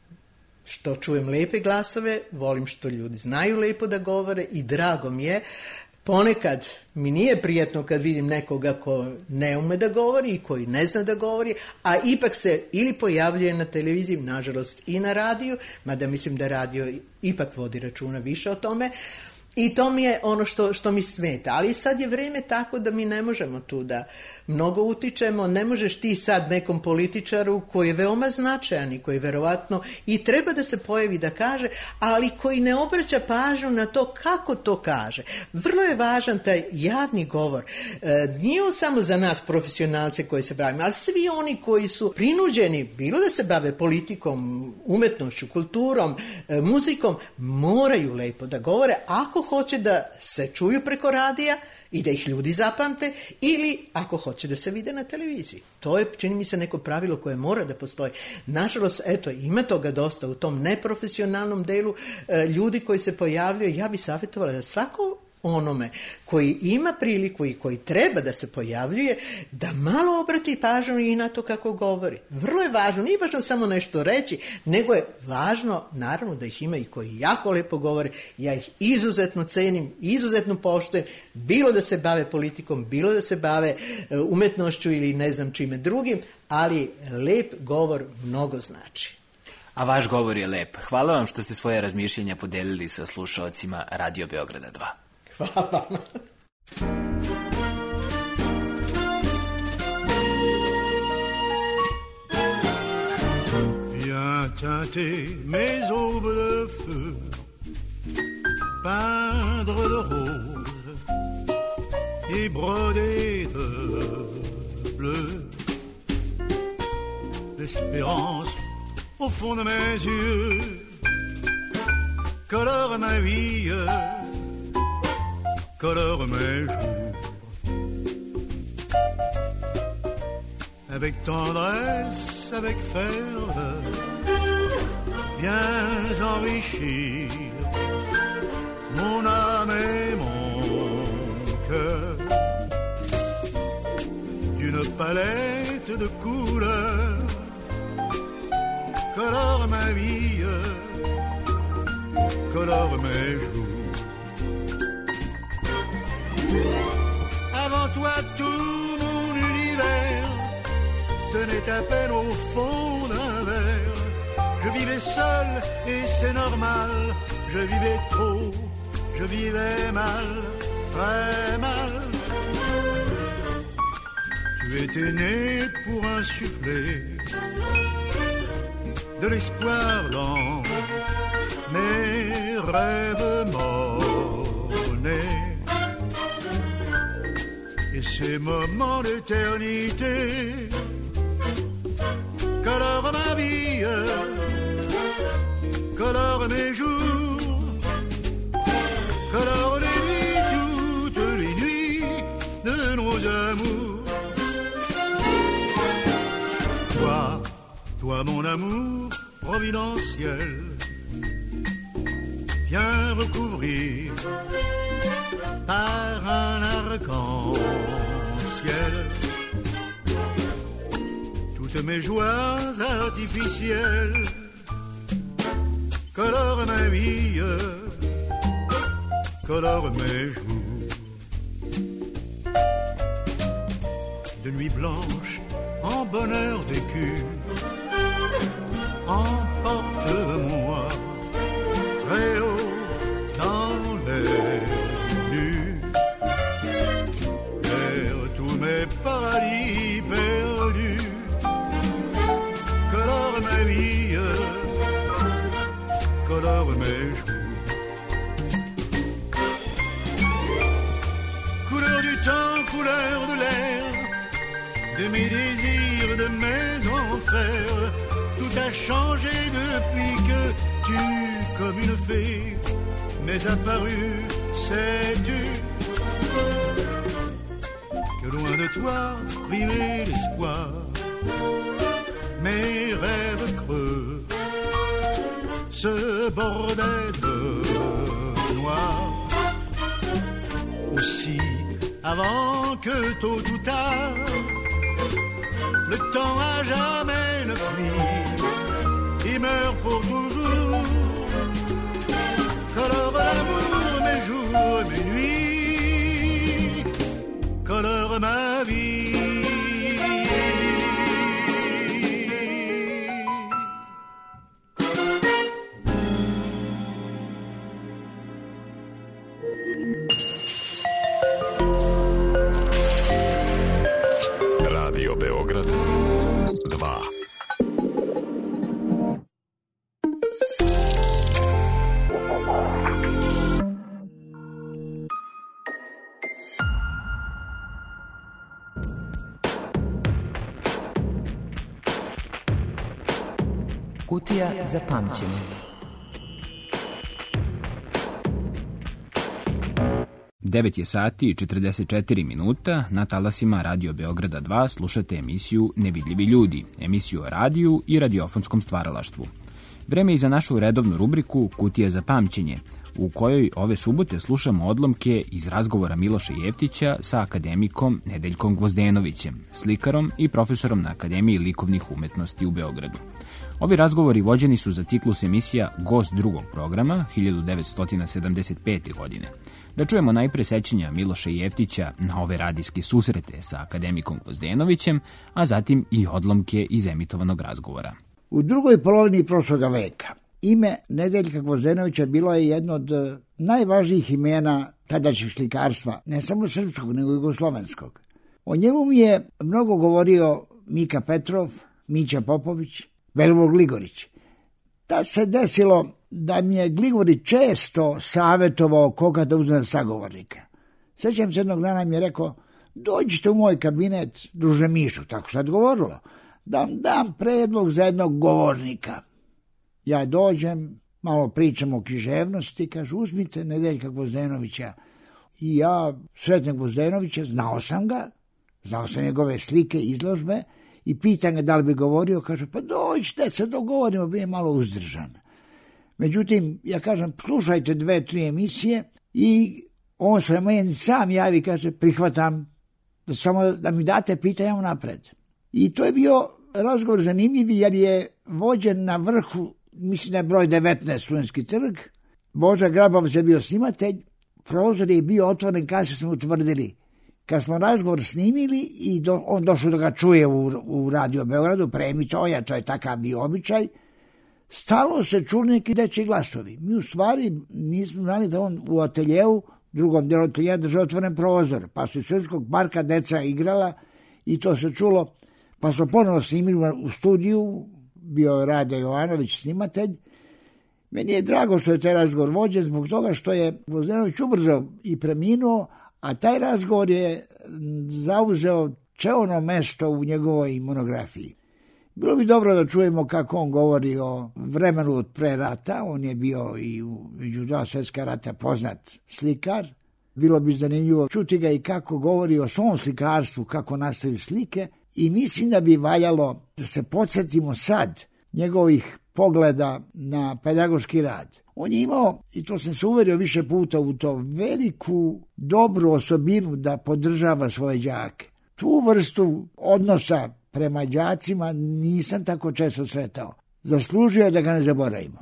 što čujem lepe glasove, volim što ljudi znaju lepo da govore i drago mi je. Ponekad mi nije prijatno kad vidim nekoga ko ne ume da govori i koji ne zna da govori, a ipak se ili pojavljuje na televiziji, nažalost i na radiju, mada mislim da radio ipak vodi računa više o tome. I to mi je ono što mi smeta. Ali sad je vreme tako da mi ne možemo tu da mnogo utičemo. Ne možeš ti sad nekom političaru koji je veoma značajan i koji verovatno i treba da se pojavi da kaže, ali koji ne obraća pažnju na to kako to kaže. Vrlo je važan taj javni govor. Nije on samo za nas profesionalce koji se bavimo, ali svi oni koji su prinuđeni, bilo da se bave politikom, umetnošću, kulturom, muzikom, moraju lepo da govore ako hoće da se čuju preko radija i da ih ljudi zapamte, ili ako hoće da se vide na televiziji. To je, čini mi se, neko pravilo koje mora da postoji. Nažalost, eto, ima toga dosta u tom neprofesionalnom delu ljudi koji se pojavljaju. Ja bih savjetovala da svako onome koji ima priliku i koji treba da se pojavljuje, da malo obrati pažnju i na to kako govori. Vrlo je važno, nije važno samo nešto reći, nego je važno, naravno, da ih ima i koji jako lepo govore. Ja ih izuzetno cenim, izuzetno poštujem, bilo da se bave politikom, bilo da se bave umetnošću ili ne znam čime drugim, ali lep govor mnogo znači. A vaš govor je lep. Hvala vam što ste svoje razmišljenja podelili sa slušalcima Radio Beograda 2. Hvala. Viens teinter mes aubes de feu, peindre de rose et broder de bleu. L'espérance au fond de mes yeux colore ma vie, colore mes jours. Avec tendresse, avec ferveur, viens enrichir mon âme et mon cœur d'une palette de couleurs, colore ma vie, colore mes jours. Avant toi tout mon univers tenait à peine au fond d'un verre. Je vivais seul et c'est normal. Je vivais trop, je vivais mal, très mal. Tu étais né pour insuffler de l'espoir dans mes rêves morts-nés. Et ces moments d'éternité colorent ma vie, colorent mes jours, colorent les nuits, toutes les nuits de nos amours. Toi mon amour providentiel, viens recouvrir par un arc-en-ciel toutes mes joies artificielles, colore ma vie, colore mes jours. De nuit blanche en bonheur vécu, emporte-moi très haut dans les nues, vers tous mes paradis perdus, colore ma vie, colore mes jours. Couleur du temps, couleur de l'air, de mes désirs, de mes enfers, tout a changé depuis que tu, comme une fée, m'es apparu, sais-tu, que loin de toi, privé d'espoir, mes rêves creux se bordaient de noir. Aussi, avant que tôt ou tard, le temps à jamais ne fuit, il meurt pour toujours. Colore l'amour mes jours et mes nuits, colore ma vie. Radio Beograd 2. Kutija za pamćenje. Devet je sati i 44 minuta. Na talasima Radio Beograda 2 slušate emisiju Nevidljivi ljudi, emisiju o radiju i radiofonskom stvaralaštvu. Vreme je za našu redovnu rubriku Kutija za pamćenje, u kojoj ove subote slušamo odlomke iz razgovora Miloša Jeftića sa akademikom Nedeljkom Gvozdenovićem, slikarom i profesorom na Akademiji likovnih umetnosti u Beogradu. Ovi razgovori vođeni su za ciklus emisija Gost drugog programa 1975. godine. Da čujemo najpre sećanja Miloša Jeftića na ove radijske susrete sa akademikom Gvozdenovićem, a zatim i odlomke iz emitovanog razgovora. U drugoj polovini prošloga veka ime Nedeljka Gvozdenovića bilo je jedno od najvažnijih imena tadašnjeg slikarstva, ne samo srpskog, nego i jugoslovenskog. O njemu mi je mnogo govorio Mika Petrov, Mića Popović, Velibor Gligorić. Tad se desilo da mi je Gligorić često savjetovao koga da uzme sagovornika. Sjećam se, jednog dana mi je rekao, dođite u moj kabinet, druže Mišu, tako sad govorilo, da vam dam predlog za jednog govornika. Ja dođem, malo pričam o književnosti, kaže, uzmite Nedeljka Gvozdenovića. I ja sretnem Gvozdenovića, znao sam njegove slike, izložbe, i pitan ga da li bi govorio, kaže, pa dođite se dogovorimo, bi je malo uzdržan. Međutim, ja kažem, slušajte 2-3 emisije i on se meni sam javi, kaže, prihvatam, samo da mi date pitanja napred. I to je bio razgovor zanimljiv jer je vođen na vrhu, mislim da je broj 19 Studentski trg, Boža Grabovac je bio snimatelj, prozor je bio otvoren kad smo utvrdili. Kad smo razgovor snimili i on došao da ga čuje u Radio Beogradu, premić, ojačao je takav bio običaj, stalo se čuli neki dečji glasovi. Mi u stvari nismo znali da on u ateljeu, drugom delu ateljeja drži otvoren prozor, pa su iz Studentskog parka deca igrala i to se čulo, pa smo ponovo snimili u studiju, bio je Rade Jovanović snimatelj. Meni je drago što je taj razgovor vođen zbog toga što je Gvozdenović ubrzo i preminuo, a taj razgovor je zauzeo čeono mesto u njegovoj monografiji. Bilo bi dobro da čujemo kako on govori o vremenu od pre rata, on je bio i među 2 svjetska rata poznat slikar. Bilo bi zanimljivo čuti ga i kako govori o svom slikarstvu, kako nastaju slike i mislim da bi valjalo da se podsjetimo sad njegovih pogleda na pedagoški rad. On je imao, i to sam se uverio više puta u to, veliku dobru osobinu da podržava svoje đake. Tu vrstu odnosa prema đacima nisam tako često sretao. Zaslužio je da ga ne zaboravimo.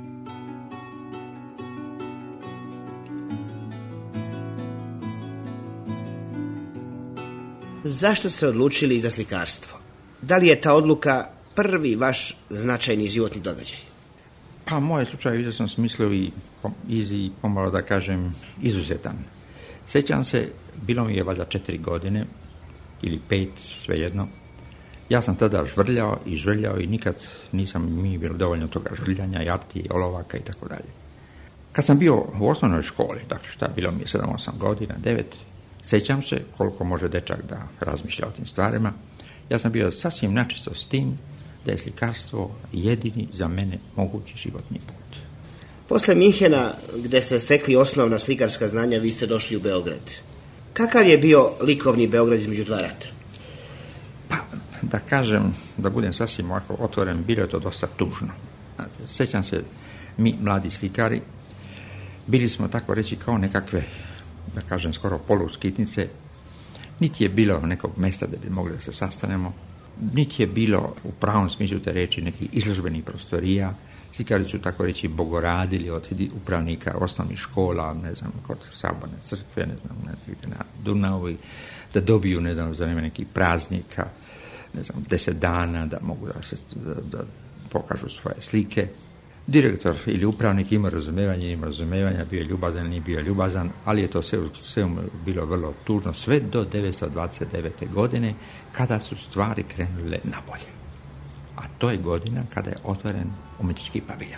Zašto ste odlučili za slikarstvo? Da li je ta odluka prvi vaš značajni životni događaj? Pa moj slučaj vidio sam smislovi i pomalo da kažem izuzetan. Sjećam se, bilo mi je valjda 4 godine ili 5, svejedno. Ja sam tada žvrljao i nikad mi bilo dovoljno toga žvrljanja, jarti, olovaka i tako dalje. Kad sam bio u osnovnoj školi, dakle bilo mi je 7-8 godina, 9, sjećam se koliko može dečak da razmišlja o tim stvarima. Ja sam bio sasvim načisto s tim da je slikarstvo jedini za mene mogući životni put. Posle Minhena, gde ste stekli osnovna slikarska znanja, vi ste došli u Beograd. Kakav je bio likovni Beograd između 2 rata? Pa, da kažem, da budem sasvim ovako otvoren, bilo je to dosta tužno. Sjećam se, mi, mladi slikari, bili smo tako reći kao nekakve, da kažem, skoro poluskitnice. Niti je bilo nekog mjesta da bi mogli da se sastanemo, niti je bilo u pravom smislu te reći nekih izložbenih prostorija. Slikari su tako reći bogoradili od upravnika osnovnih škola, ne znam, kod Saborne crkve, ne znam, negdje na Dunavu, da dobiju, ne znam, za vreme nekih praznika, ne znam, 10 dana, da mogu da pokažu svoje slike. Direktor ili upravnik ima razumevanja, bio je ljubazan, nije bio ljubazan, ali je to sve bilo vrlo tužno, sve do 1929. godine, kada su stvari krenule nabolje. A to je godina kada je otvoren umjetnički paviljon.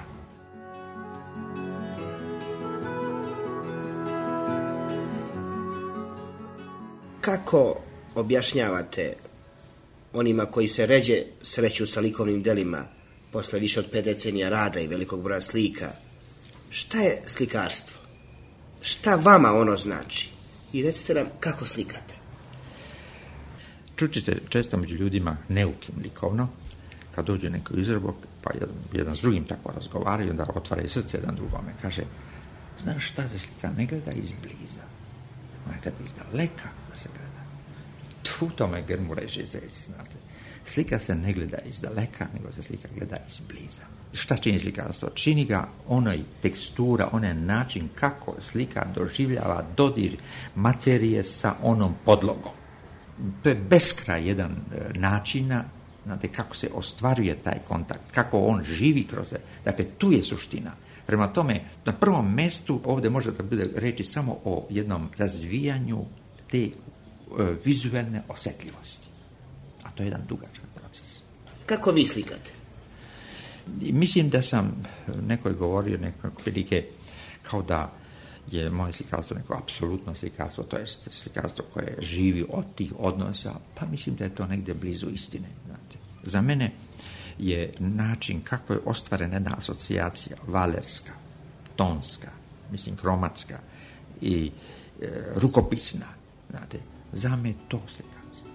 Kako objašnjavate onima koji se ređe sreću sa likovnim delima posle više od 5 decenija rada i velikog broja slika, šta je slikarstvo? Šta vama ono znači? I recite nam kako slikate. Čućete često među ljudima neukim likovno, kad dođe neko izrobok, pa jedan s drugim tako razgovaraju, onda otvaraju srce jedan drugome, kaže, znaš šta se slika ne gleda izbliza, ona treba izdaleka da se gleda. Tu tome grmu reže zec, znate. Slika se ne gleda izdaleka, nego se slika gleda izbliza. Šta čini slikarstvo? Čini ga onaj tekstura, onaj način kako slika doživljava dodir materije sa onom podlogom. To je beskraj jedan načina, znate, kako se ostvaruje taj kontakt, kako on živi kroz to. Dakle, tu je suština. Prema tome, na prvom mjestu ovdje može da bude reći samo o jednom razvijanju te vizualne osjetljivosti. A to je jedan dugačak proces. Kako vi slikate? Mislim da sam nekoj govorio nekako prilike kao da je moje slikarstvo neko apsolutno slikarstvo, to je slikarstvo koje živi od tih odnosa, pa mislim da je to negdje blizu istine. Znate. Za mene je način kako je ostvarena jedna asocijacija valerska, tonska, mislim kromatska i rukopisna. Znate. Za me je to slikarstvo.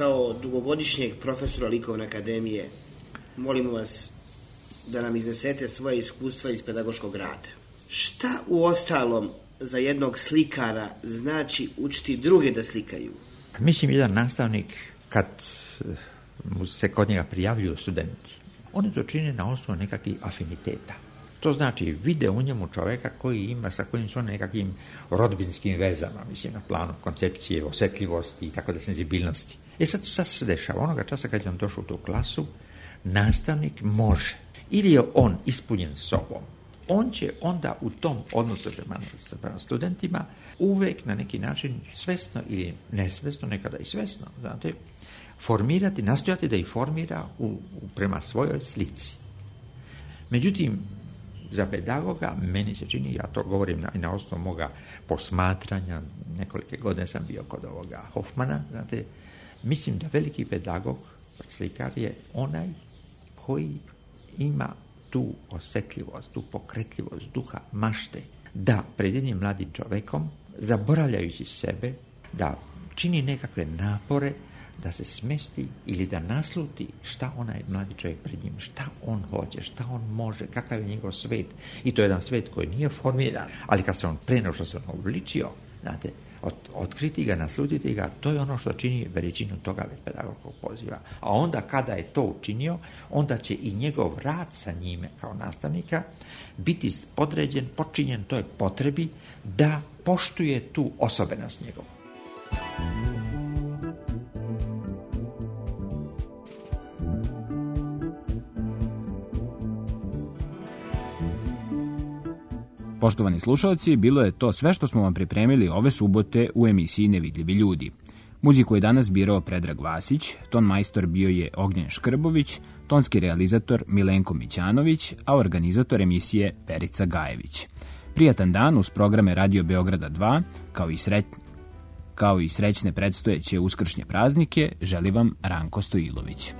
kao dugogodišnjeg profesora Likovne akademije, molimo vas da nam iznesete svoje iskustva iz pedagoškog rada. Šta u ostalom za jednog slikara znači učiti druge da slikaju? Mislim, jedan nastavnik, kad mu se kod njega prijavljuju studenti, oni to čine na osnovu nekakvih afiniteta. To znači, vide u njemu čoveka sa kojim su nekakvim rodbinskim vezama, mislim, na planu koncepcije, osjetljivosti i tako da senzibilnosti. Sad šta se dešava? Onoga časa kad je on došao u tu klasu, nastavnik može, ili je on ispunjen sobom, on će onda u tom odnosu prema studentima uvek na neki način svesno ili nesvesno, nekada i svesno, znate, formirati, nastojati da ih formira prema svojoj slici. Međutim, za pedagoga, meni se čini, ja to govorim na osnovu moga posmatranja, nekolike godine sam bio kod ovoga Hofmana, znate, mislim da veliki pedagog, slikar je onaj koji ima tu osjetljivost, tu pokretljivost duha, mašte, da pred jednim mladim čovekom, zaboravljajući sebe, da čini nekakve napore, da se smesti ili da nasluti šta onaj mladi čovjek pred njim, šta on hoće, šta on može, kakav je njegov svet. I to je jedan svet koji nije formiran, ali kad se on preno što se on obličio, znate, otkriti ga, naslutiti ga, to je ono što čini veličinu toga pedagoškog poziva. A onda kada je to učinio, onda će i njegov rad sa njime kao nastavnika biti podređen, počinjen toj potrebi da poštuje tu osobenost njegovu. Poštovani slušalci, bilo je to sve što smo vam pripremili ove subote u emisiji Nevidljivi ljudi. Muziku je danas birao Predrag Vasić, ton majstor bio je Ognjen Škrbović, tonski realizator Milenko Mićanović, a organizator emisije Perica Gajević. Prijatan dan uz programe Radio Beograda 2, kao i srećne predstojeće uskršnje praznike, želi vam Ranko Stojilović.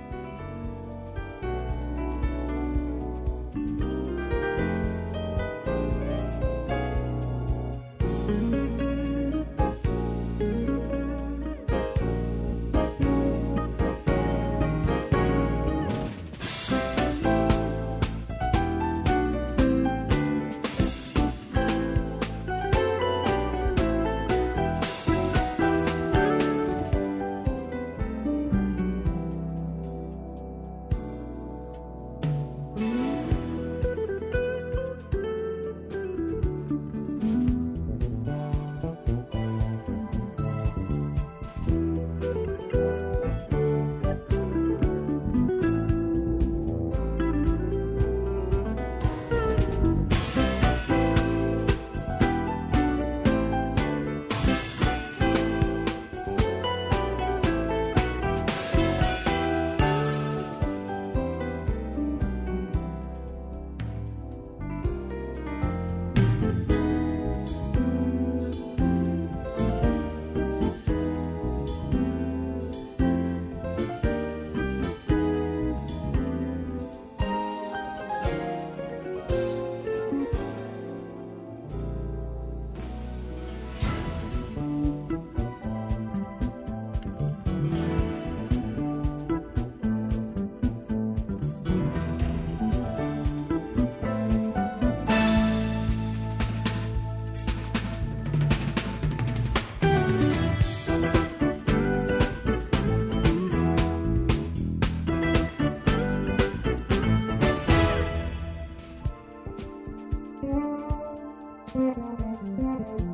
Thank you.